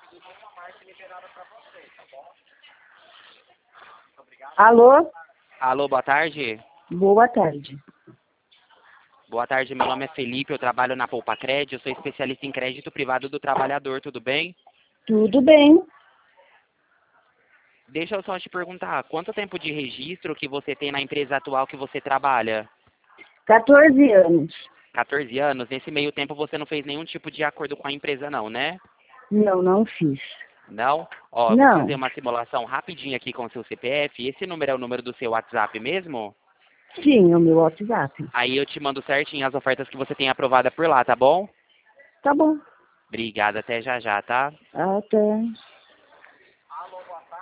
Alô? Alô, boa tarde. Boa tarde. Boa tarde, meu nome é Felipe, eu trabalho na Poupa Crédito, eu sou especialista em crédito privado do trabalhador, tudo bem? Tudo bem? Deixa eu só te perguntar, quanto tempo de registro que você tem na empresa atual que você trabalha? 14 anos. 14 anos? Nesse meio tempo você não fez nenhum tipo de acordo com a empresa não, né? Não, não fiz. Não? Ó, eu vou fazer Não. uma simulação rapidinho aqui com o seu CPF. Esse número é o número do seu WhatsApp mesmo? Sim, é o meu WhatsApp. Aí eu te mando certinho as ofertas que você tem aprovada por lá, tá bom? Tá bom. Obrigado, até já já, tá? Até.